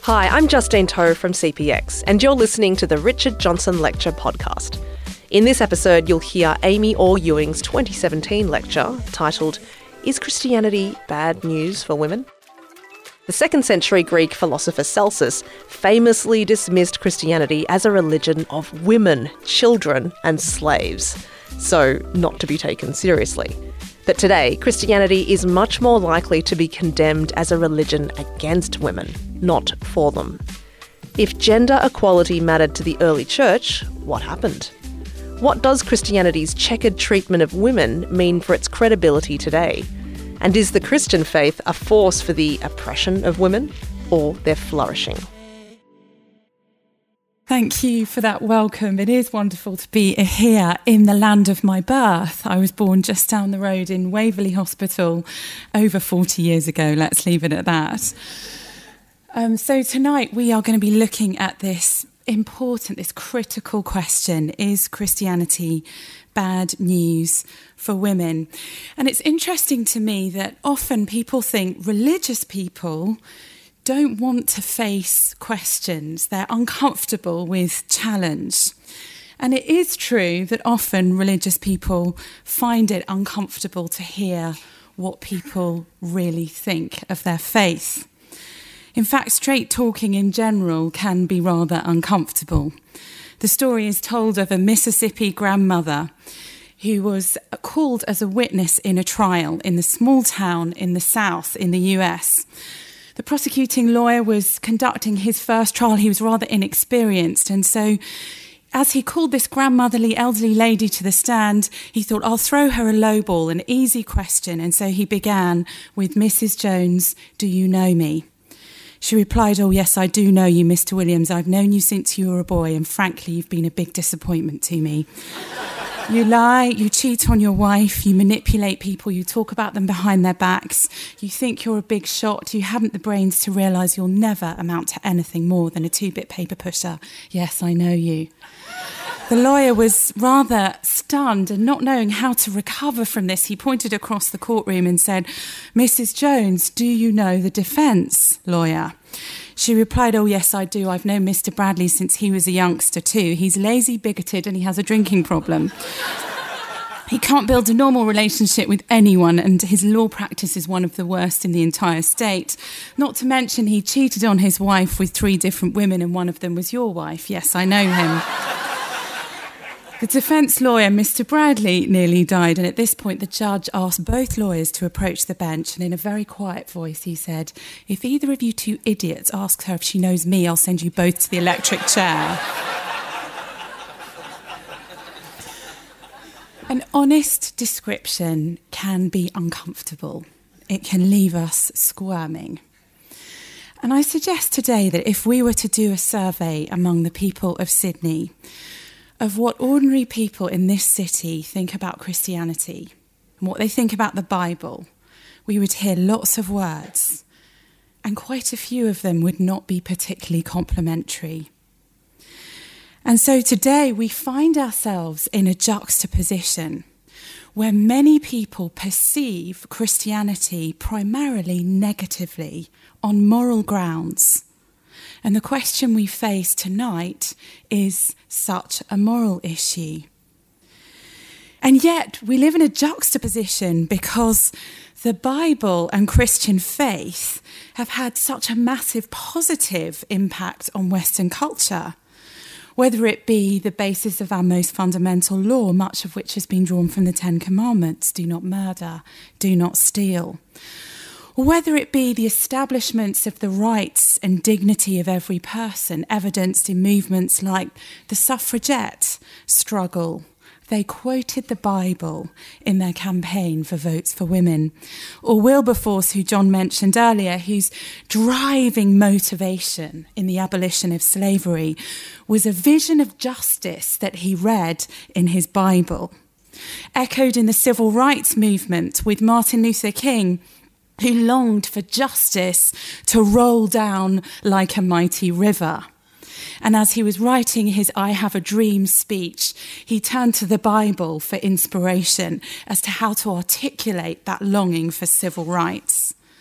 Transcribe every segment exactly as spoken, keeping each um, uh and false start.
Hi, I'm Justine Toh from C P X, and you're listening to the Richard Johnson Lecture podcast. In this episode, you'll hear Amy Orr-Ewing's twenty seventeen lecture titled, Is Christianity Bad News for Women? The second century Greek philosopher Celsus famously dismissed Christianity as a religion of women, children, and slaves, so not to be taken seriously. But today, Christianity is much more likely to be condemned as a religion against women, not for them. If gender equality mattered to the early church, what happened? What does Christianity's checkered treatment of women mean for its credibility today? And is the Christian faith a force for the oppression of women or their flourishing? Thank you for that welcome. It is wonderful to be here in the land of my birth. I was born just down the road in Waverley Hospital over forty years ago. Let's leave it at that. Um, so tonight we are going to be looking at this important, this critical question: is Christianity bad news for women? And it's interesting to me that often people think religious people don't want to face questions. They're uncomfortable with challenge. And it is true that often religious people find it uncomfortable to hear what people really think of their faith. In fact, straight talking in general can be rather uncomfortable. The story is told of a Mississippi grandmother who was called as a witness in a trial in the small town in the South in the U S. The prosecuting lawyer was conducting his first trial. He was rather inexperienced. And so as he called this grandmotherly elderly lady to the stand, he thought, I'll throw her a lowball, an easy question. And so he began with, Missus Jones, do you know me? She replied, oh, yes, I do know you, Mister Williams. I've known you since you were a boy, and frankly, you've been a big disappointment to me. You lie, you cheat on your wife, you manipulate people, you talk about them behind their backs, you think you're a big shot, you haven't the brains to realise you'll never amount to anything more than a two-bit paper pusher. Yes, I know you. The lawyer was rather stunned, and not knowing how to recover from this, he pointed across the courtroom and said, Missus Jones, do you know the defence lawyer? She replied, oh, yes, I do. I've known Mister Bradley since he was a youngster too. He's lazy, bigoted, and he has a drinking problem. He can't build a normal relationship with anyone, and his law practice is one of the worst in the entire state. Not to mention he cheated on his wife with three different women, and one of them was your wife. Yes, I know him. The defence lawyer, Mister Bradley, nearly died, and at this point the judge asked both lawyers to approach the bench, and in a very quiet voice he said, if either of you two idiots ask her if she knows me, I'll send you both to the electric chair. An honest description can be uncomfortable. It can leave us squirming. And I suggest today that if we were to do a survey among the people of Sydney of what ordinary people in this city think about Christianity and what they think about the Bible, we would hear lots of words, and quite a few of them would not be particularly complimentary. And so today we find ourselves in a juxtaposition where many people perceive Christianity primarily negatively on moral grounds. And the question we face tonight is such a moral issue. And yet we live in a juxtaposition because the Bible and Christian faith have had such a massive positive impact on Western culture, whether it be the basis of our most fundamental law, much of which has been drawn from the Ten Commandments: do not murder, do not steal, or whether it be the establishments of the rights and dignity of every person, evidenced in movements like the suffragette struggle. They quoted the Bible in their campaign for votes for women. Or Wilberforce, who John mentioned earlier, whose driving motivation in the abolition of slavery was a vision of justice that he read in his Bible. Echoed in the civil rights movement with Martin Luther King, who longed for justice to roll down like a mighty river. And as he was writing his I Have a Dream speech, he turned to the Bible for inspiration as to how to articulate that longing for civil rights.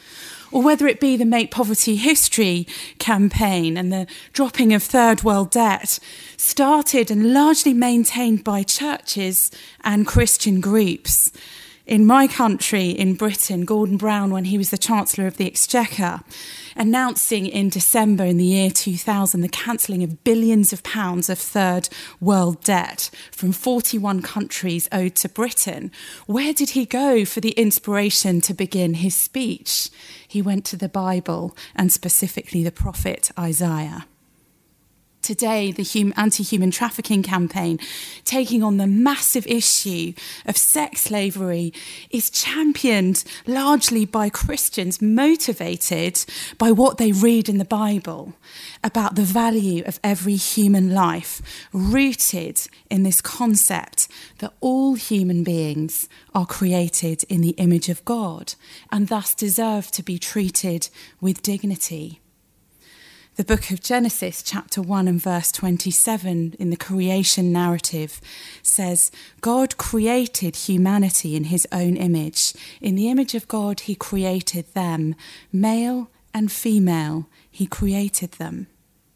or whether it be the Make Poverty History campaign and the dropping of third world debt, started and largely maintained by churches and Christian groups. In my country, in Britain, Gordon Brown, when he was the Chancellor of the Exchequer, announcing in December in the year two thousand the cancelling of billions of pounds of third world debt from forty-one countries owed to Britain. Where did he go for the inspiration to begin his speech? He went to the Bible, and specifically the prophet Isaiah. Today, the hum- anti-human trafficking campaign, taking on the massive issue of sex slavery, is championed largely by Christians motivated by what they read in the Bible about the value of every human life, rooted in this concept that all human beings are created in the image of God and thus deserve to be treated with dignity. The book of Genesis, chapter one and verse twenty-seven, in the creation narrative, says, God created humanity in his own image. In the image of God, he created them. Male and female, he created them.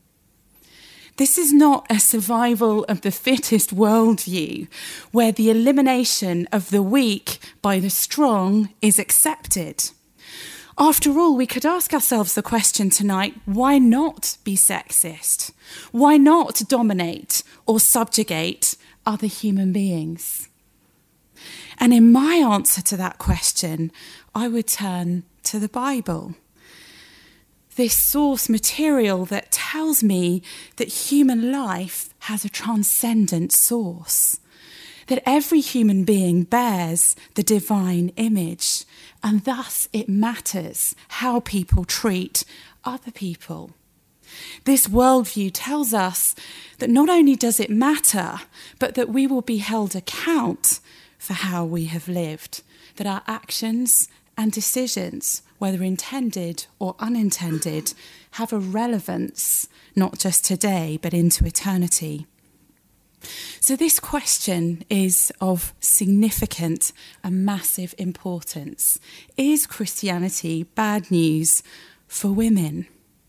This is not a survival of the fittest worldview, where the elimination of the weak by the strong is accepted. After all, we could ask ourselves the question tonight, why not be sexist? Why not dominate or subjugate other human beings? And in my answer to that question, I would turn to the Bible. This source material that tells me that human life has a transcendent source, that every human being bears the divine image, and thus it matters how people treat other people. This worldview tells us that not only does it matter, but that we will be held account for how we have lived, that our actions and decisions, whether intended or unintended, have a relevance not just today, but into eternity. So this question is of significant and massive importance. Is Christianity bad news for women?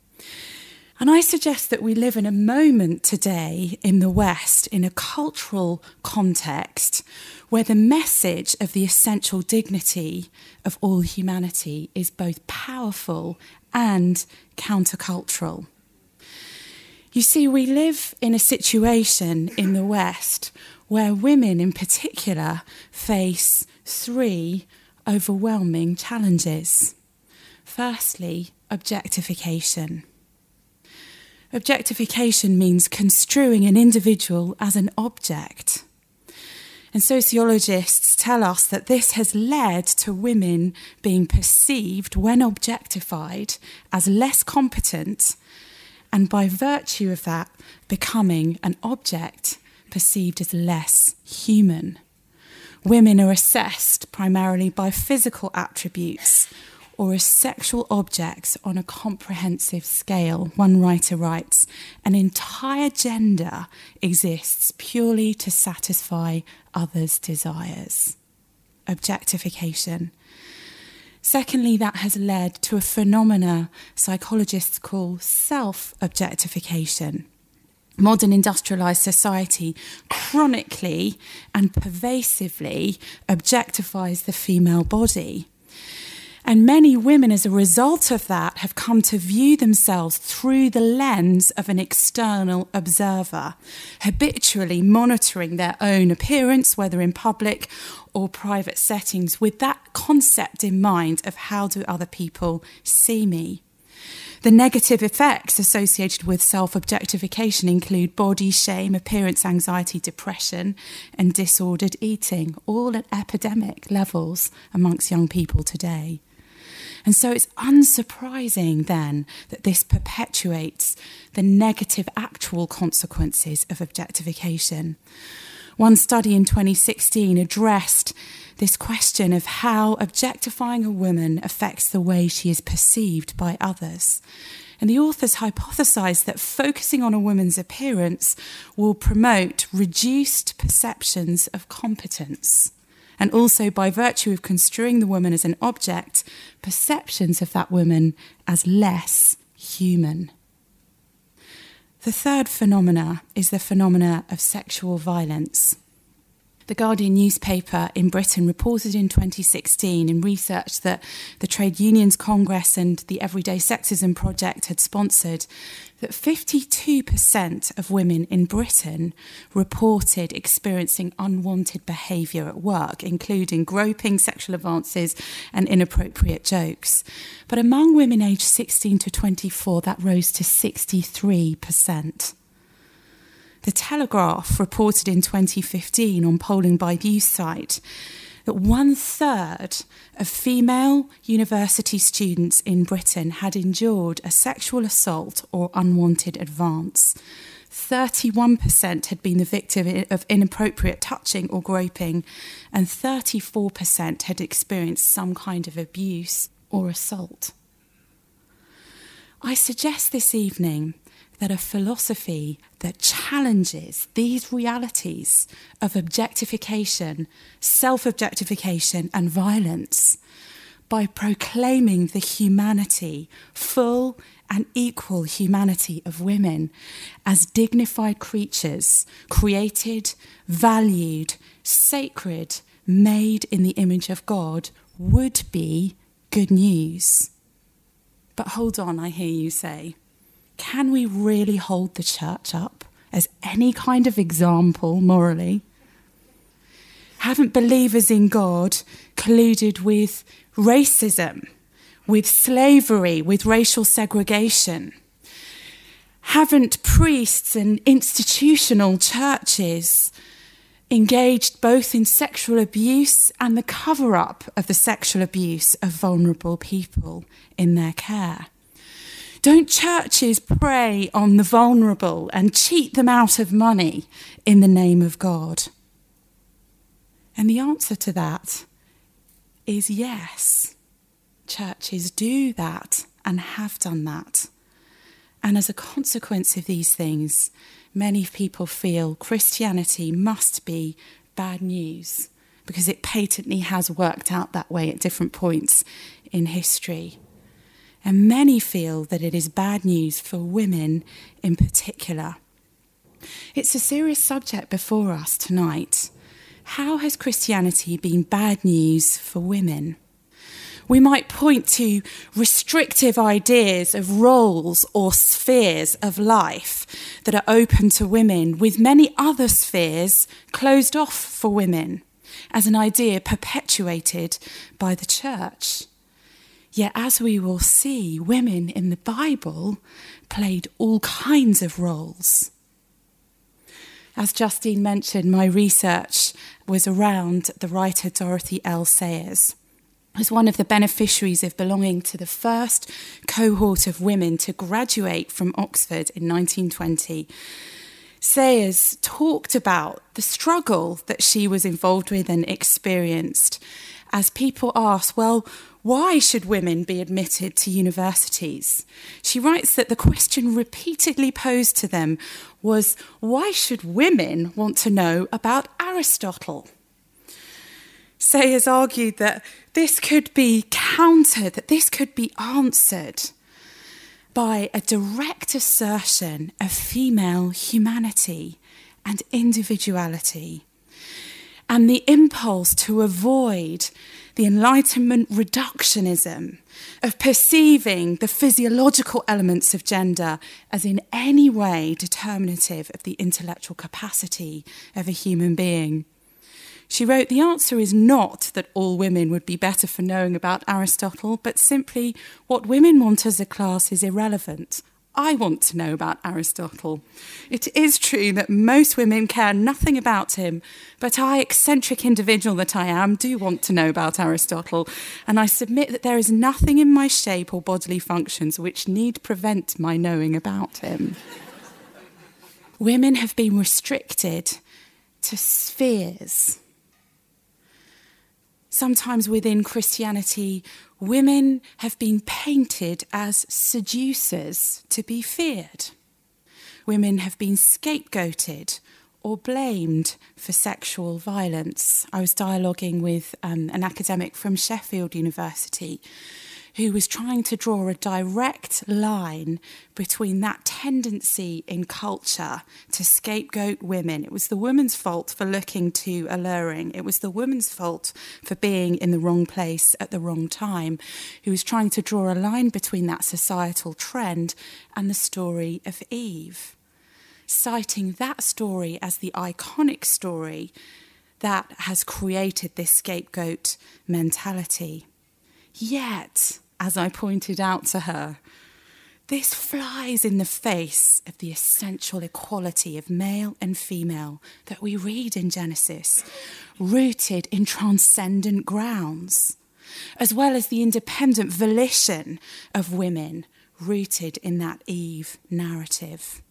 And I suggest that we live in a moment today in the West, in a cultural context, where the message of the essential dignity of all humanity is both powerful and countercultural. You see, we live in a situation in the West where women in particular face three overwhelming challenges. Firstly, objectification. Objectification means construing an individual as an object. And sociologists tell us that this has led to women being perceived, when objectified, as less competent, and by virtue of that, becoming an object perceived as less human. Women are assessed primarily by physical attributes or as sexual objects on a comprehensive scale. One writer writes, an entire gender exists purely to satisfy others' desires. Objectification. Secondly, that has led to a phenomena psychologists call self-objectification. Modern industrialised society chronically and pervasively objectifies the female body. And many women, as a result of that, have come to view themselves through the lens of an external observer, habitually monitoring their own appearance, whether in public or private settings, with that concept in mind of how do other people see me. The negative effects associated with self-objectification include body shame, appearance anxiety, depression, and disordered eating, all at epidemic levels amongst young people today. And so it's unsurprising then that this perpetuates the negative actual consequences of objectification. One study in twenty sixteen addressed this question of how objectifying a woman affects the way she is perceived by others. And the authors hypothesised that focusing on a woman's appearance will promote reduced perceptions of competence. and also by virtue of construing the woman as an object, perceptions of that woman as less human. The third phenomena is the phenomena of sexual violence. The Guardian newspaper in Britain reported in twenty sixteen in research that the Trade Unions Congress and the Everyday Sexism Project had sponsored that fifty-two percent of women in Britain reported experiencing unwanted behaviour at work, including groping, sexual advances and inappropriate jokes. But among women aged sixteen to twenty-four, that rose to sixty-three percent. The Telegraph reported in twenty fifteen on polling by Newsite that one third of female university students in Britain had endured a sexual assault or unwanted advance. thirty-one percent had been the victim of inappropriate touching or groping, and thirty-four percent had experienced some kind of abuse or assault. I suggest this evening that a philosophy that challenges these realities of objectification, self-objectification and violence by proclaiming the humanity, full and equal humanity of women as dignified creatures, created, valued, sacred, made in the image of God, would be good news. But hold on, I hear you say. Can we really hold the church up as any kind of example morally? Haven't believers in God colluded with racism, with slavery, with racial segregation? Haven't priests and institutional churches engaged both in sexual abuse and the cover-up of the sexual abuse of vulnerable people in their care? Don't churches prey on the vulnerable and cheat them out of money in the name of God? And the answer to that is yes. Churches do that and have done that. And as a consequence of these things, many people feel Christianity must be bad news because it patently has worked out that way at different points in history. And many feel that it is bad news for women in particular. It's a serious subject before us tonight. How has Christianity been bad news for women? We might point to restrictive ideas of roles or spheres of life that are open to women, with many other spheres closed off for women, as an idea perpetuated by the church. Yet, as we will see, women in the Bible played all kinds of roles. As Justine mentioned, my research was around the writer Dorothy L. Sayers. As one of the beneficiaries of belonging to the first cohort of women to graduate from Oxford in nineteen twenty, Sayers talked about the struggle that she was involved with and experienced as people asked, well, why should women be admitted to universities? She writes that the question repeatedly posed to them was, why should women want to know about Aristotle? Sayers argued that this could be countered, that this could be answered by a direct assertion of female humanity and individuality, and the impulse to avoid the Enlightenment reductionism of perceiving the physiological elements of gender as in any way determinative of the intellectual capacity of a human being. She wrote, the answer is not that all women would be better for knowing about Aristotle, but simply what women want as a class is irrelevant. I want to know about Aristotle. It is true that most women care nothing about him, but I, eccentric individual that I am, do want to know about Aristotle, and I submit that there is nothing in my shape or bodily functions which need prevent my knowing about him. Women have been restricted to spheres. Sometimes within Christianity, women have been painted as seducers to be feared. Women have been scapegoated or blamed for sexual violence. I was dialoguing with um, an academic from Sheffield University who was trying to draw a direct line between that tendency in culture to scapegoat women. It was the woman's fault for looking too alluring. It was the woman's fault for being in the wrong place at the wrong time. He was trying to draw a line between that societal trend and the story of Eve, citing that story as the iconic story that has created this scapegoat mentality. Yet, as I pointed out to her, this flies in the face of the essential equality of male and female that we read in Genesis, rooted in transcendent grounds, as well as the independent volition of women rooted in that Eve narrative.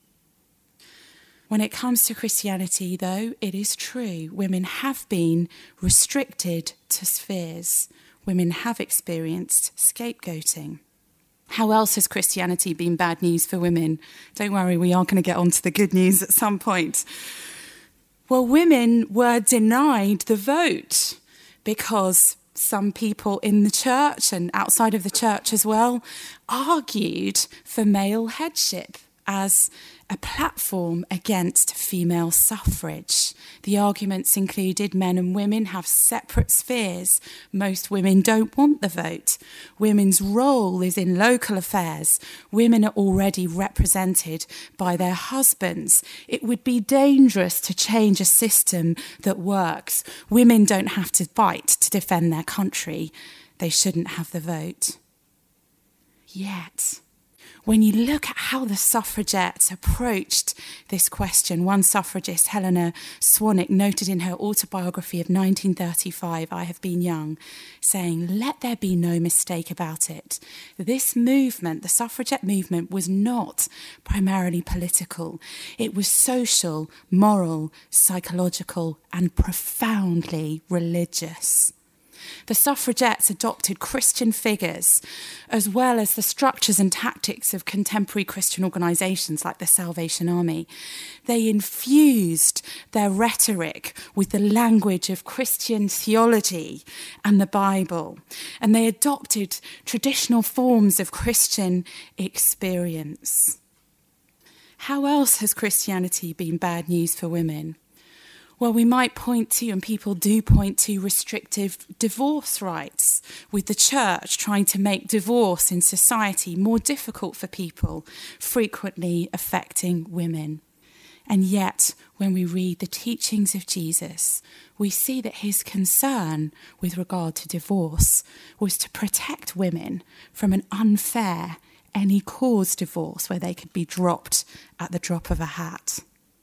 When it comes to Christianity, though, it is true, women have been restricted to spheres. Women have experienced scapegoating. How else has Christianity been bad news for women? Don't worry, we are going to get on to the good news at some point. Well, women were denied the vote because some people in the church and outside of the church as well argued for male headship as a platform against female suffrage. The arguments included men and women have separate spheres. Most women don't want the vote. Women's role is in local affairs. Women are already represented by their husbands. It would be dangerous to change a system that works. Women don't have to fight to defend their country. They shouldn't have the vote. Yet, when you look at how the suffragettes approached this question, one suffragist, Helena Swanick, noted in her autobiography of nineteen thirty-five, I Have Been Young, saying, "Let there be no mistake about it. This movement, the suffragette movement, was not primarily political. It was social, moral, psychological, and profoundly religious." The suffragettes adopted Christian figures, as well as the structures and tactics of contemporary Christian organisations like the Salvation Army. They infused their rhetoric with the language of Christian theology and the Bible, and they adopted traditional forms of Christian experience. How else has Christianity been bad news for women? Well, we might point to, and people do point to, restrictive divorce rights, with the church trying to make divorce in society more difficult for people, frequently affecting women. And yet, when we read the teachings of Jesus, we see that his concern with regard to divorce was to protect women from an unfair, any-cause divorce where they could be dropped at the drop of a hat.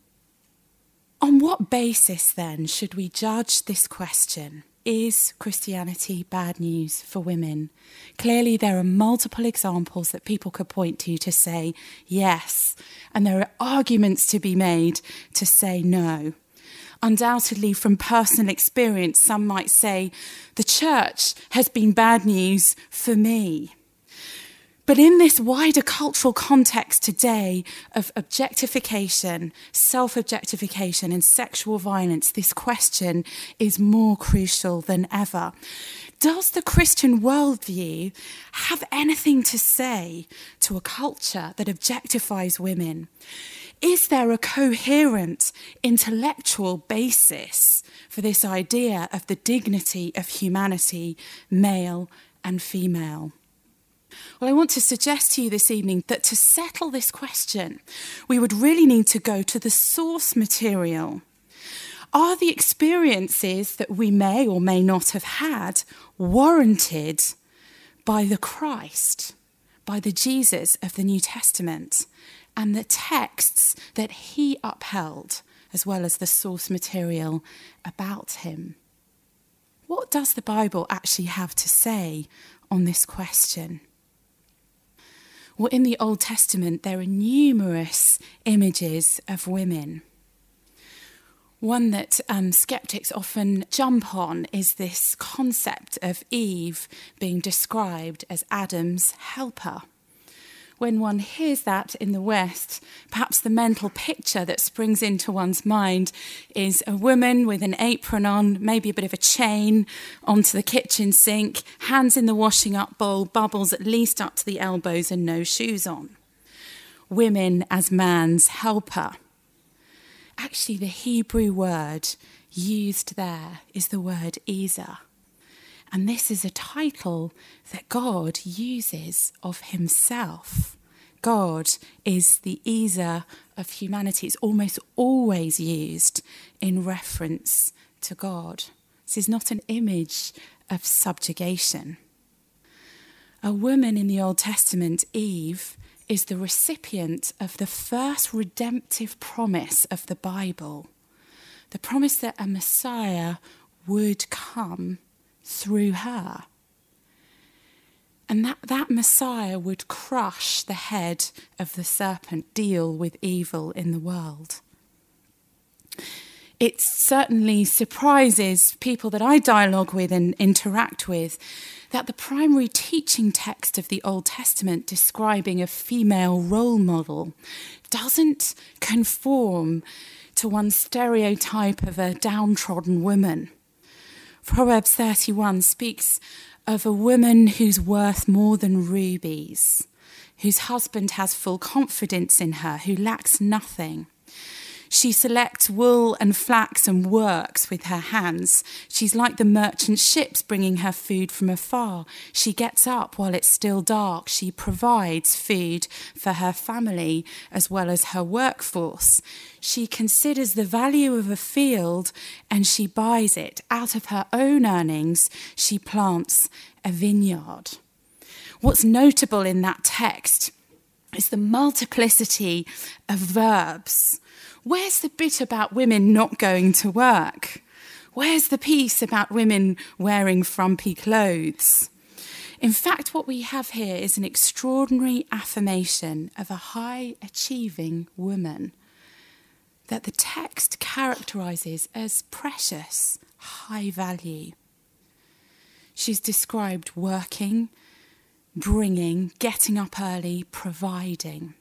On what basis, then, should we judge this question? Is Christianity bad news for women? Clearly, there are multiple examples that people could point to to say yes, and there are arguments to be made to say no. Undoubtedly, from personal experience, some might say, the church has been bad news for me. But in this wider cultural context today of objectification, self-objectification and sexual violence, this question is more crucial than ever. Does the Christian worldview have anything to say to a culture that objectifies women? Is there a coherent intellectual basis for this idea of the dignity of humanity, male and female? Well, I want to suggest to you this evening that to settle this question, we would really need to go to the source material. Are the experiences that we may or may not have had warranted by the Christ, by the Jesus of the New Testament, and the texts that he upheld, as well as the source material about him? What does the Bible actually have to say on this question? Well, in the Old Testament, there are numerous images of women. One that um, skeptics often jump on is this concept of Eve being described as Adam's helper. when one hears that in the West, perhaps the mental picture that springs into one's mind is a woman with an apron on, maybe a bit of a chain onto the kitchen sink, hands in the washing up bowl, bubbles at least up to the elbows and no shoes on. Women as man's helper. Actually, the Hebrew word used there is the word Ezer. And this is a title that God uses of himself. God is the Ezer of humanity. It's almost always used in reference to God. This is not an image of subjugation. A woman in the Old Testament, Eve, is the recipient of the first redemptive promise of the Bible. The promise that a Messiah would come through her. And that, that Messiah would crush the head of the serpent, deal with evil in the world. It certainly surprises people that I dialogue with and interact with that the primary teaching text of the Old Testament describing a female role model doesn't conform to one stereotype of a downtrodden woman. Proverbs thirty-one speaks of a woman who's worth more than rubies, whose husband has full confidence in her, who lacks nothing. She selects wool and flax and works with her hands. She's like the merchant ships bringing her food from afar. She gets up while it's still dark. She provides food for her family as well as her workforce. She considers the value of a field and she buys it. Out of her own earnings, she plants a vineyard. What's notable in that text is the multiplicity of verbs. Where's the bit about women not going to work? Where's the piece about women wearing frumpy clothes? In fact, what we have here is an extraordinary affirmation of a high-achieving woman that the text characterises as precious, high value. She's described working, bringing, getting up early, providing.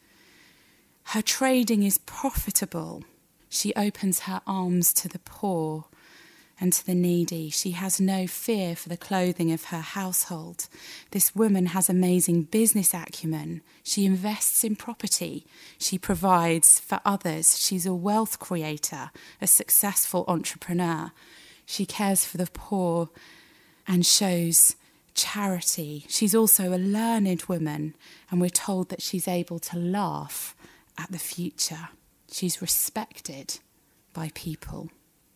Her trading is profitable. She opens her arms to the poor and to the needy. She has no fear for the clothing of her household. This woman has amazing business acumen. She invests in property. She provides for others. She's a wealth creator, a successful entrepreneur. She cares for the poor and shows charity. She's also a learned woman, and we're told that she's able to laugh at the future. She's respected by people.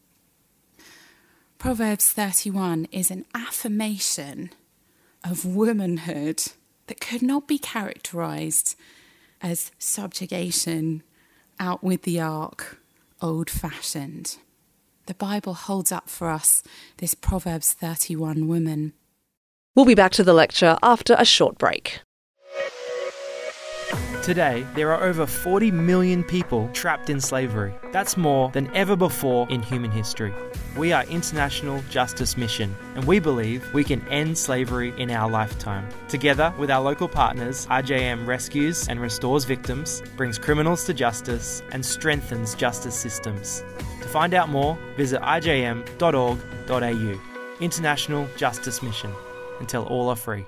Proverbs thirty-one is an affirmation of womanhood that could not be characterised as subjugation, out with the ark, old-fashioned. The Bible holds up for us this Proverbs thirty-one woman. We'll be back to the lecture after a short break. Today, there are over forty million people trapped in slavery. That's more than ever before in human history. We are International Justice Mission, and we believe we can end slavery in our lifetime. Together with our local partners, I J M rescues and restores victims, brings criminals to justice, and strengthens justice systems. To find out more, visit i j m dot org dot a u. International Justice Mission. Until all are free.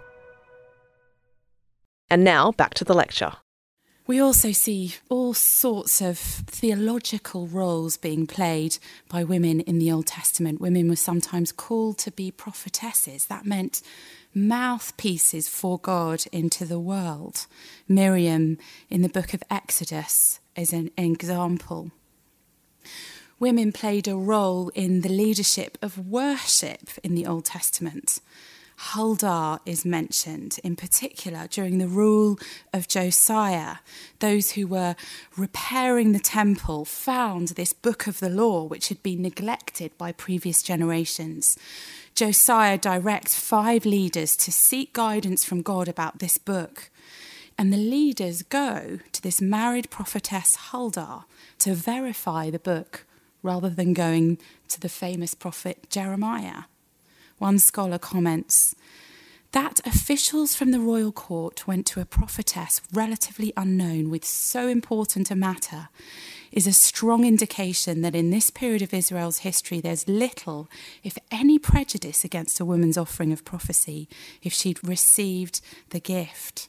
And now, back to the lecture. We also see all sorts of theological roles being played by women in the Old Testament. Women were sometimes called to be prophetesses. That meant mouthpieces for God into the world. Miriam in the book of Exodus is an example. Women played a role in the leadership of worship in the Old Testament. Huldah is mentioned in particular during the rule of Josiah. Those who were repairing the temple found this book of the law, which had been neglected by previous generations. Josiah directs five leaders to seek guidance from God about this book. And the leaders go to this married prophetess Huldah to verify the book rather than going to the famous prophet Jeremiah. One scholar comments, That officials from the royal court went to a prophetess relatively unknown with so important a matter is a strong indication that in this period of Israel's history, there's little, if any, prejudice against a woman's offering of prophecy if she'd received the gift.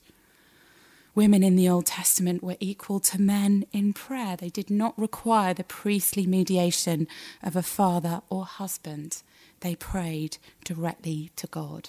Women in the Old Testament were equal to men in prayer. They did not require the priestly mediation of a father or husband. They prayed directly to God.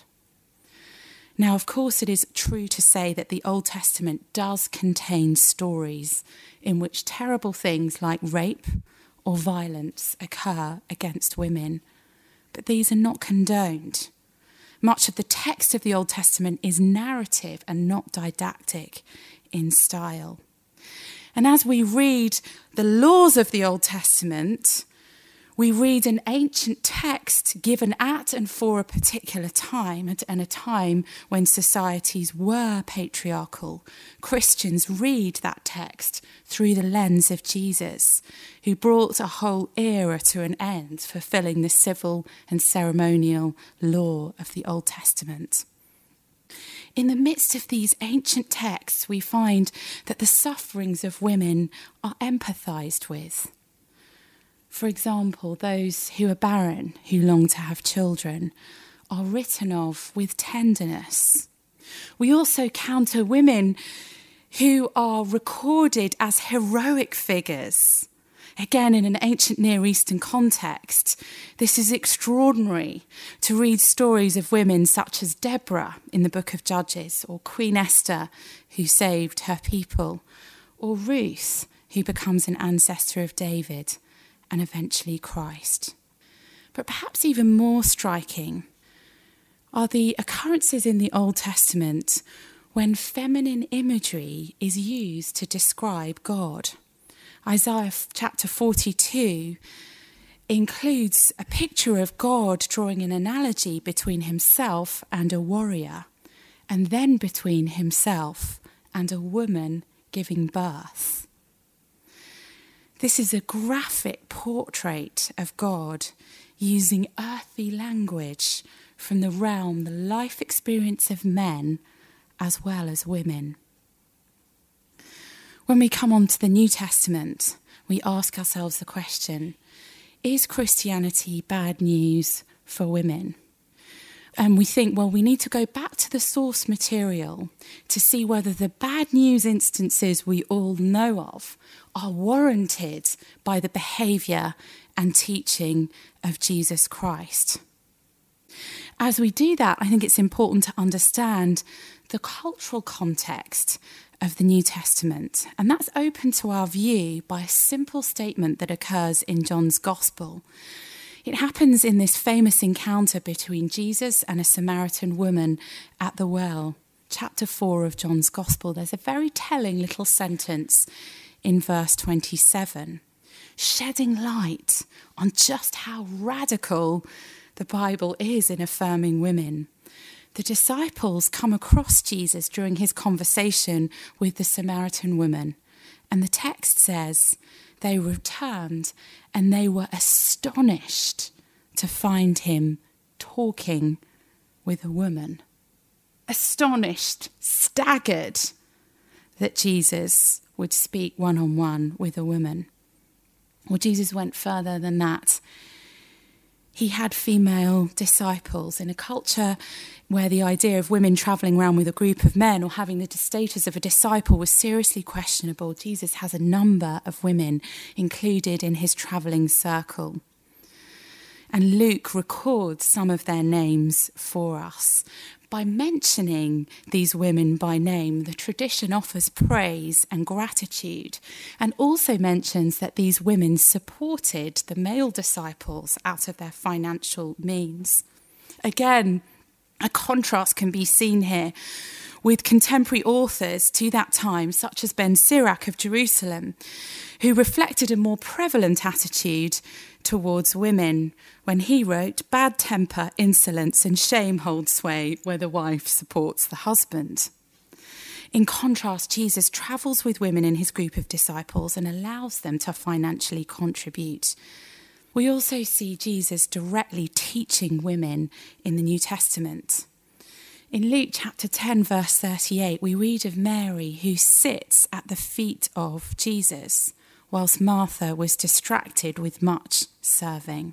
Now, of course, it is true to say that the Old Testament does contain stories in which terrible things like rape or violence occur against women, but these are not condoned. Much of the text of the Old Testament is narrative and not didactic in style. And as we read the laws of the Old Testament, we read an ancient text given at and for a particular time, and a time when societies were patriarchal. Christians read that text through the lens of Jesus, who brought a whole era to an end, fulfilling the civil and ceremonial law of the Old Testament. In the midst of these ancient texts, we find that the sufferings of women are empathised with. For example, those who are barren, who long to have children, are written of with tenderness. We also counter women who are recorded as heroic figures. Again, in an ancient Near Eastern context, this is extraordinary to read stories of women such as Deborah in the book of Judges, or Queen Esther, who saved her people, or Ruth, who becomes an ancestor of David and eventually Christ. But perhaps even more striking are the occurrences in the Old Testament when feminine imagery is used to describe God. Isaiah chapter forty-two includes a picture of God drawing an analogy between himself and a warrior, and then between himself and a woman giving birth. This is a graphic portrait of God using earthy language from the realm, the life experience of men as well as women. When we come on to the New Testament, we ask ourselves the question, is Christianity bad news for women? And we think, well, we need to go back to the source material to see whether the bad news instances we all know of are warranted by the behaviour and teaching of Jesus Christ. As we do that, I think it's important to understand the cultural context of the New Testament. And that's open to our view by a simple statement that occurs in John's Gospel. It happens in this famous encounter between Jesus and a Samaritan woman at the well. Chapter four of John's Gospel, there's a very telling little sentence in verse twenty-seven, shedding light on just how radical the Bible is in affirming women. The disciples come across Jesus during his conversation with the Samaritan woman, and the text says, they returned and they were astonished to find him talking with a woman. Astonished, staggered that Jesus would speak one-on-one with a woman. Well, Jesus went further than that. He had female disciples in a culture where the idea of women travelling around with a group of men or having the status of a disciple was seriously questionable. Jesus has a number of women included in his travelling circle. And Luke records some of their names for us. By mentioning these women by name, the tradition offers praise and gratitude, and also mentions that these women supported the male disciples out of their financial means. Again, a contrast can be seen here with contemporary authors to that time, such as Ben Sirach of Jerusalem, who reflected a more prevalent attitude towards women when he wrote, bad temper, insolence and shame hold sway where the wife supports the husband. In contrast, Jesus travels with women in his group of disciples and allows them to financially contribute. We also see Jesus directly teaching women in the New Testament. In Luke chapter ten, verse thirty-eight, we read of Mary who sits at the feet of Jesus, whilst Martha was distracted with much serving.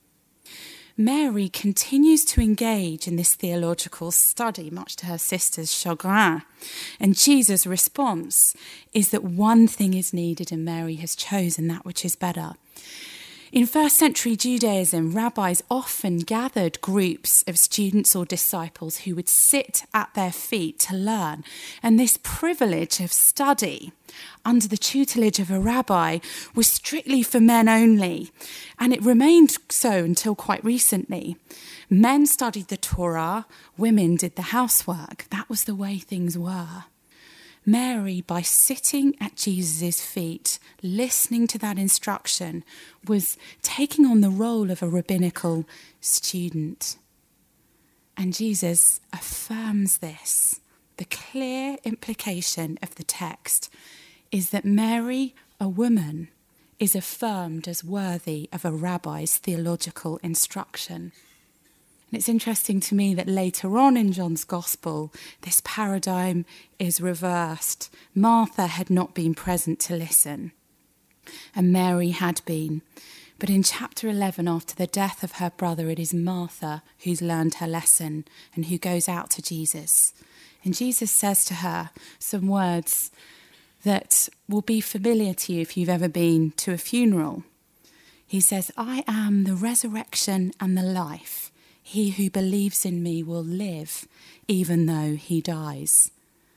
Mary continues to engage in this theological study, much to her sister's chagrin. And Jesus' response is that one thing is needed and Mary has chosen that which is better. In first century Judaism, rabbis often gathered groups of students or disciples who would sit at their feet to learn. And this privilege of study under the tutelage of a rabbi was strictly for men only. And it remained so until quite recently. Men studied the Torah, women did the housework. That was the way things were. Mary, by sitting at Jesus' feet, listening to that instruction, was taking on the role of a rabbinical student. And Jesus affirms this. The clear implication of the text is that Mary, a woman, is affirmed as worthy of a rabbi's theological instruction. And it's interesting to me that later on in John's Gospel, this paradigm is reversed. Martha had not been present to listen, and Mary had been. But in chapter eleven, after the death of her brother, it is Martha who's learned her lesson and who goes out to Jesus. And Jesus says to her some words that will be familiar to you if you've ever been to a funeral. He says, "I am the resurrection and the life. He who believes in me will live, even though he dies."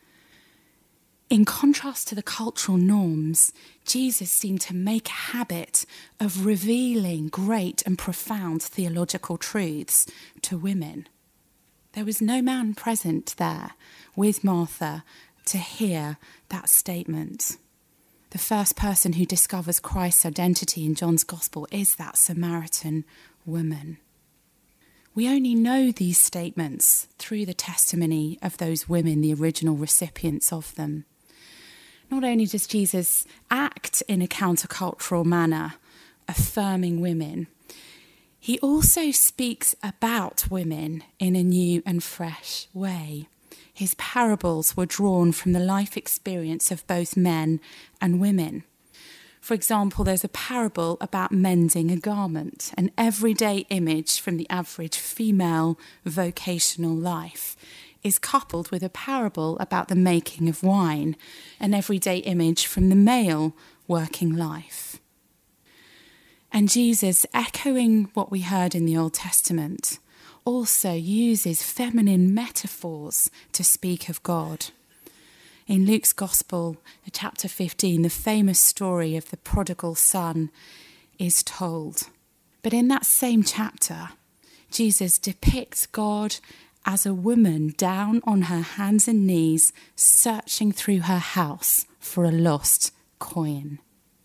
In contrast to the cultural norms, Jesus seemed to make a habit of revealing great and profound theological truths to women. There was no man present there with Martha to hear that statement. The first person who discovers Christ's identity in John's Gospel is that Samaritan woman. We only know these statements through the testimony of those women, the original recipients of them. Not only does Jesus act in a countercultural manner, affirming women, he also speaks about women in a new and fresh way. His parables were drawn from the life experience of both men and women. For example, there's a parable about mending a garment, an everyday image from the average female vocational life, is coupled with a parable about the making of wine, an everyday image from the male working life. And Jesus, echoing what we heard in the Old Testament, also uses feminine metaphors to speak of God. In Luke's Gospel, chapter fifteen, the famous story of the prodigal son is told. But in that same chapter, Jesus depicts God as a woman down on her hands and knees, searching through her house for a lost coin.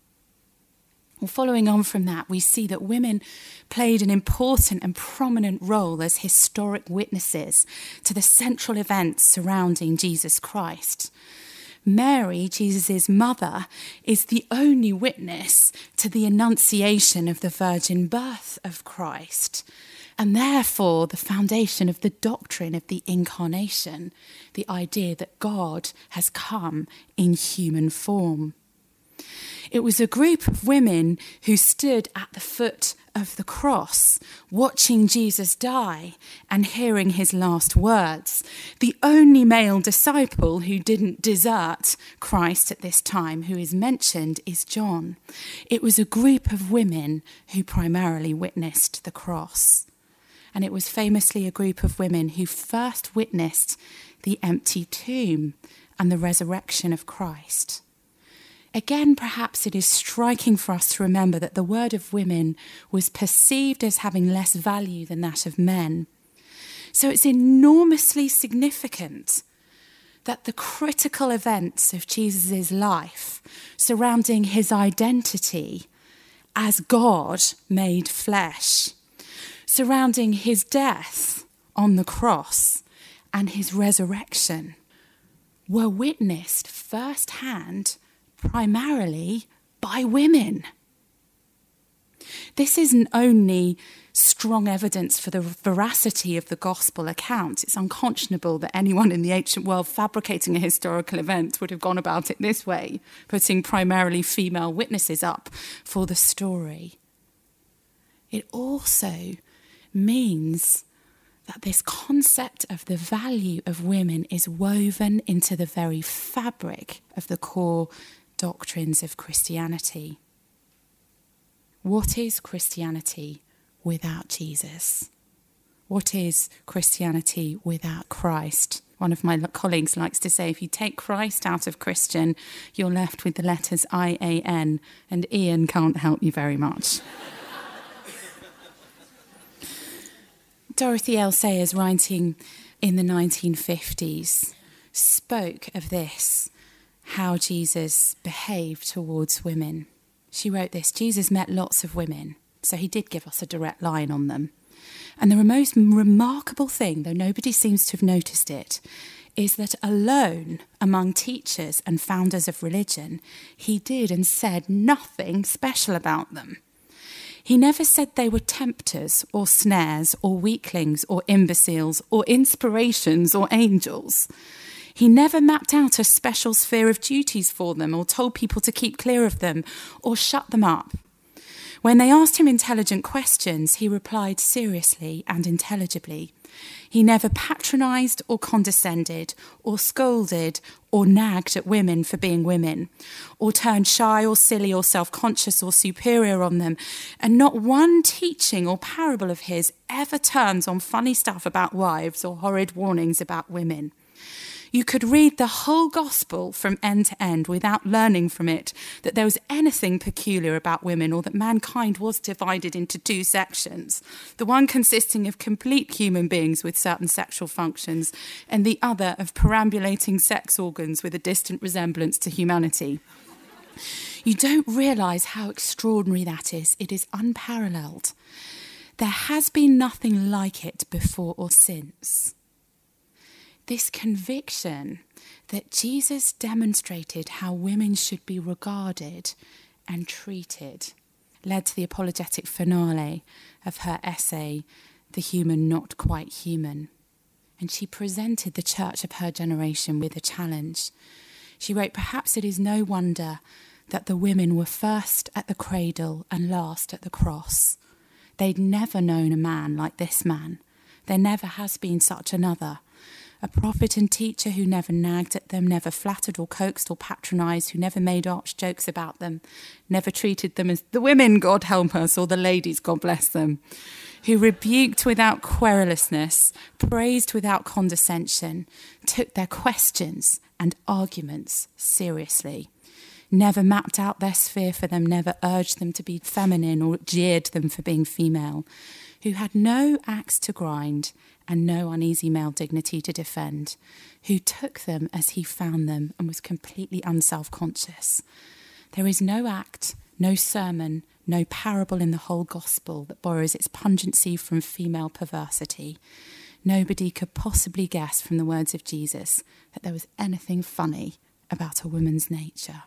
Well, following on from that, we see that women played an important and prominent role as historic witnesses to the central events surrounding Jesus Christ. Mary, Jesus' mother, is the only witness to the annunciation of the virgin birth of Christ, and therefore the foundation of the doctrine of the incarnation, the idea that God has come in human form. It was a group of women who stood at the foot of the cross, watching Jesus die and hearing his last words. The only male disciple who didn't desert Christ at this time, who is mentioned, is John. It was a group of women who primarily witnessed the cross. And it was famously a group of women who first witnessed the empty tomb and the resurrection of Christ. Again, perhaps it is striking for us to remember that the word of women was perceived as having less value than that of men. So it's enormously significant that the critical events of Jesus' life surrounding his identity as God made flesh, surrounding his death on the cross and his resurrection, were witnessed firsthand primarily by women. This isn't only strong evidence for the veracity of the gospel account. It's unconscionable that anyone in the ancient world fabricating a historical event would have gone about it this way, putting primarily female witnesses up for the story. It also means that this concept of the value of women is woven into the very fabric of the core doctrines of Christianity. What is Christianity without Jesus? What is Christianity without Christ? One of my colleagues likes to say, if you take Christ out of Christian, you're left with the letters I A N, and Ian can't help you very much. Dorothy L. Sayers, writing in the nineteen fifties, spoke of this, how Jesus behaved towards women. She wrote this: Jesus met lots of women, so he did give us a direct line on them. And the most remarkable thing, though nobody seems to have noticed it, is that alone among teachers and founders of religion, he did and said nothing special about them. He never said they were tempters or snares or weaklings or imbeciles or inspirations or angels. He never mapped out a special sphere of duties for them or told people to keep clear of them or shut them up. When they asked him intelligent questions, he replied seriously and intelligibly. He never patronised or condescended or scolded or nagged at women for being women, or turned shy or silly or self-conscious or superior on them. And not one teaching or parable of his ever turns on funny stuff about wives or horrid warnings about women. You could read the whole gospel from end to end without learning from it that there was anything peculiar about women, or that mankind was divided into two sections, the one consisting of complete human beings with certain sexual functions, and the other of perambulating sex organs with a distant resemblance to humanity. You don't realise how extraordinary that is. It is unparalleled. There has been nothing like it before or since. This conviction that Jesus demonstrated how women should be regarded and treated led to the apologetic finale of her essay, The Human Not Quite Human. And she presented the church of her generation with a challenge. She wrote, "Perhaps it is no wonder that the women were first at the cradle and last at the cross. They'd never known a man like this man. There never has been such another. A prophet and teacher who never nagged at them, never flattered or coaxed or patronised, who never made arch jokes about them, never treated them as the women, God help us, or the ladies, God bless them, who rebuked without querulousness, praised without condescension, took their questions and arguments seriously, never mapped out their sphere for them, never urged them to be feminine or jeered them for being female, who had no axe to grind and no uneasy male dignity to defend, who took them as he found them and was completely unself-conscious. There is no act, no sermon, no parable in the whole gospel that borrows its pungency from female perversity. Nobody could possibly guess from the words of Jesus that there was anything funny about a woman's nature."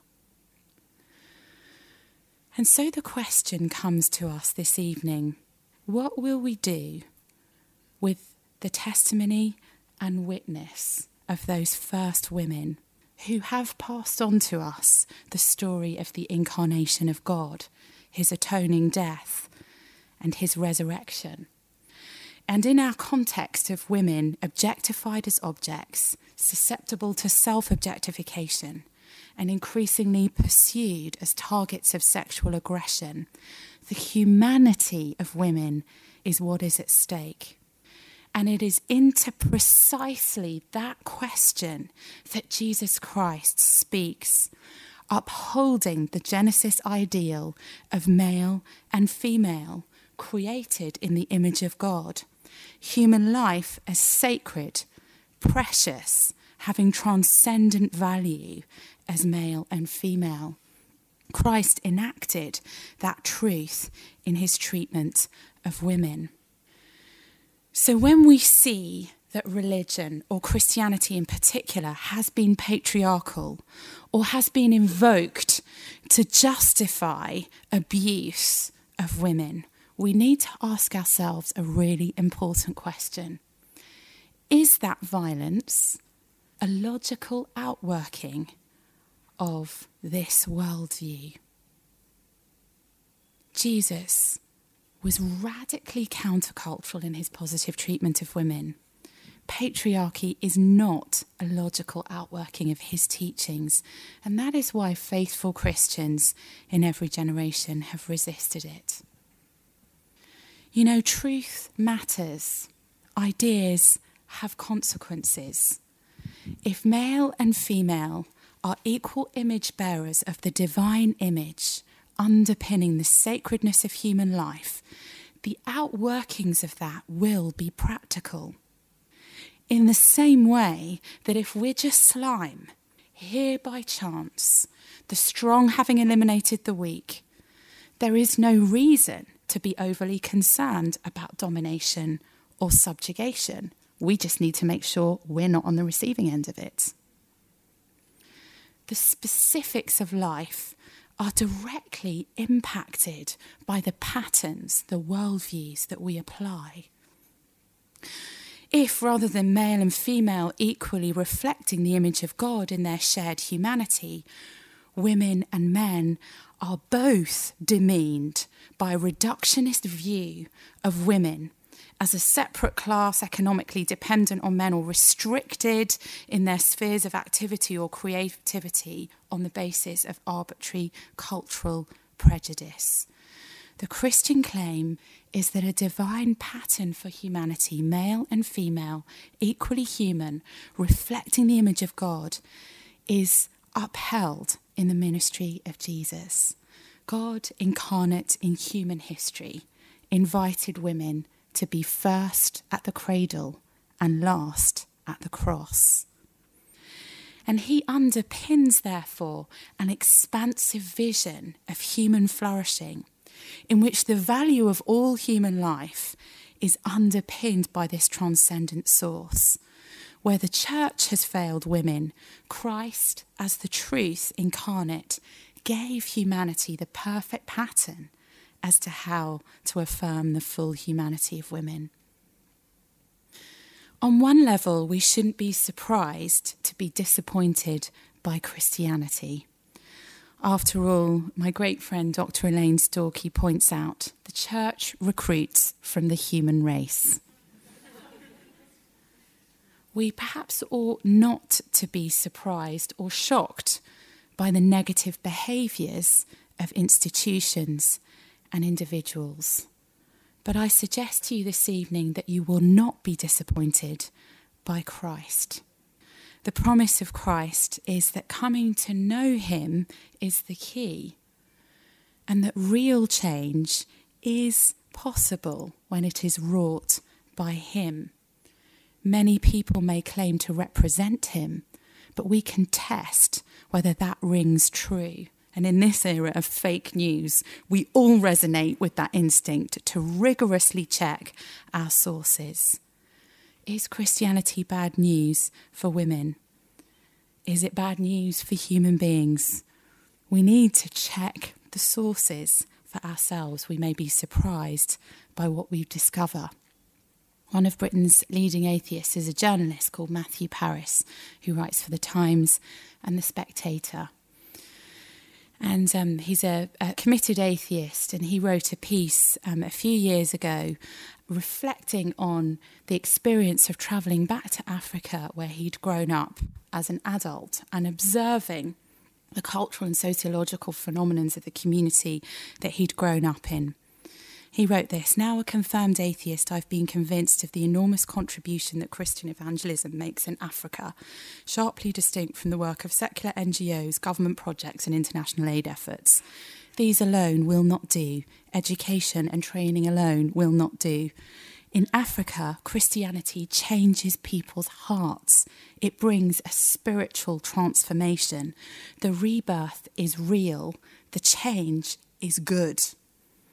And so the question comes to us this evening: what will we do with the testimony and witness of those first women who have passed on to us the story of the incarnation of God, his atoning death and his resurrection? And in our context of women objectified as objects, susceptible to self-objectification, and increasingly pursued as targets of sexual aggression, the humanity of women is what is at stake. And it is into precisely that question that Jesus Christ speaks, upholding the Genesis ideal of male and female, created in the image of God. Human life as sacred, precious, having transcendent value as male and female. Christ enacted that truth in his treatment of women. So when we see that religion, or Christianity in particular, has been patriarchal or has been invoked to justify abuse of women, we need to ask ourselves a really important question. Is that violence a logical outworking of this worldview? Jesus was radically countercultural in his positive treatment of women. Patriarchy is not a logical outworking of his teachings, and that is why faithful Christians in every generation have resisted it. You know, truth matters. Ideas have consequences. If male and female are equal image bearers of the divine image underpinning the sacredness of human life, the outworkings of that will be practical. In the same way that if we're just slime, here by chance, the strong having eliminated the weak, there is no reason to be overly concerned about domination or subjugation. We just need to make sure we're not on the receiving end of it. The specifics of life are directly impacted by the patterns, the worldviews that we apply. If, rather than male and female equally reflecting the image of God in their shared humanity, women and men are both demeaned by a reductionist view of women as a separate class economically dependent on men or restricted in their spheres of activity or creativity on the basis of arbitrary cultural prejudice. The Christian claim is that a divine pattern for humanity, male and female, equally human, reflecting the image of God, is upheld in the ministry of Jesus. God, incarnate in human history, invited women to be first at the cradle and last at the cross. And he underpins, therefore, an expansive vision of human flourishing in which the value of all human life is underpinned by this transcendent source. Where the church has failed women, Christ, as the truth incarnate, gave humanity the perfect pattern as to how to affirm the full humanity of women. On one level, we shouldn't be surprised to be disappointed by Christianity. After all, my great friend Doctor Elaine Storkey points out, the church recruits from the human race. We perhaps ought not to be surprised or shocked by the negative behaviours of institutions and individuals. But I suggest to you this evening that you will not be disappointed by Christ. The promise of Christ is that coming to know him is the key, and that real change is possible when it is wrought by him. Many people may claim to represent him, but we can test whether that rings true. And in this era of fake news, we all resonate with that instinct to rigorously check our sources. Is Christianity bad news for women? Is it bad news for human beings? We need to check the sources for ourselves. We may be surprised by what we discover. One of Britain's leading atheists is a journalist called Matthew Parris, who writes for The Times and The Spectator. And um, he's a, a committed atheist, and he wrote a piece um, a few years ago reflecting on the experience of travelling back to Africa where he'd grown up as an adult and observing the cultural and sociological phenomena of the community that he'd grown up in. He wrote this: "Now a confirmed atheist, I've been convinced of the enormous contribution that Christian evangelism makes in Africa, sharply distinct from the work of secular N G Os, government projects and international aid efforts. These alone will not do. Education and training alone will not do. In Africa, Christianity changes people's hearts. It brings a spiritual transformation. The rebirth is real. The change is good."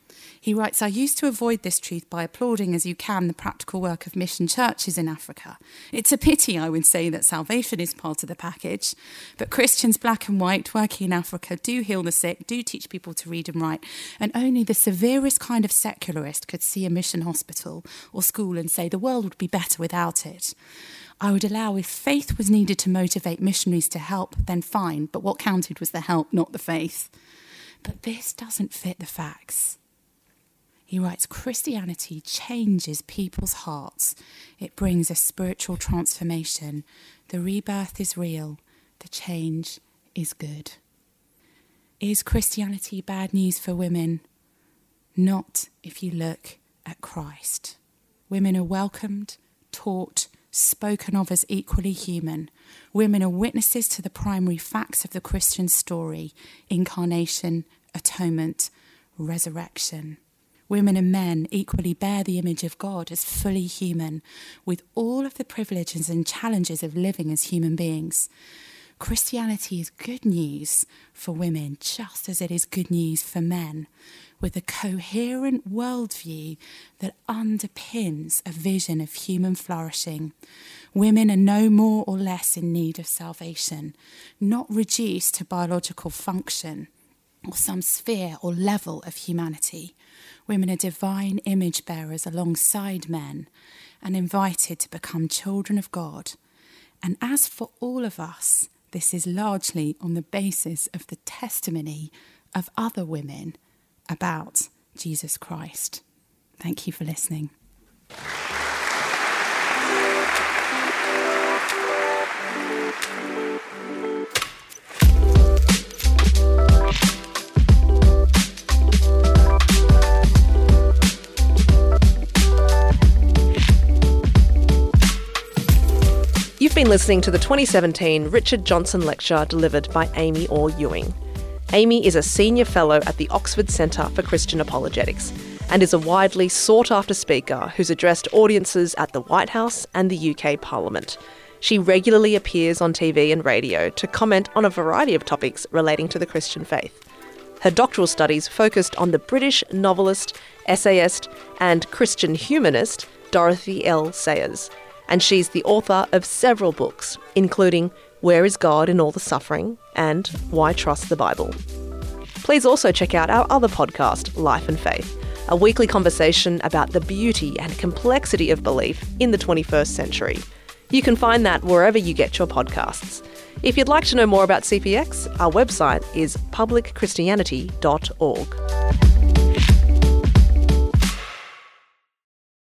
He writes, I used to avoid this truth by applauding as you can the practical work of mission churches in Africa. It's a pity, I would say, that salvation is part of the package, but Christians, black and white, working in Africa do heal the sick, do teach people to read and write, and only the severest kind of secularist could see a mission hospital or school and say the world would be better without it. I would allow if faith was needed to motivate missionaries to help, then fine, but what counted was the help, not the faith. But this doesn't fit the facts. He writes, Christianity changes people's hearts. It brings a spiritual transformation. The rebirth is real. The change is good. Is Christianity bad news for women? Not if you look at Christ. Women are welcomed, taught, spoken of as equally human. Women are witnesses to the primary facts of the Christian story: incarnation, atonement, resurrection. Women and men equally bear the image of God as fully human, with all of the privileges and challenges of living as human beings. Christianity is good news for women, just as it is good news for men, with a coherent worldview that underpins a vision of human flourishing. Women are no more or less in need of salvation, not reduced to biological function or some sphere or level of humanity. Women are divine image bearers alongside men and invited to become children of God. And as for all of us, this is largely on the basis of the testimony of other women about Jesus Christ. Thank you for listening. You've been listening to the twenty seventeen Richard Johnson Lecture delivered by Amy Orr Ewing. Amy is a senior fellow at the Oxford Centre for Christian Apologetics and is a widely sought-after speaker who's addressed audiences at the White House and the U K Parliament. She regularly appears on T V and radio to comment on a variety of topics relating to the Christian faith. Her doctoral studies focused on the British novelist, essayist and Christian humanist Dorothy L. Sayers, and she's the author of several books, including Where is God in All the Suffering and Why Trust the Bible. Please also check out our other podcast, Life and Faith, a weekly conversation about the beauty and complexity of belief in the twenty-first century. You can find that wherever you get your podcasts. If you'd like to know more about C P X, our website is public christianity dot org.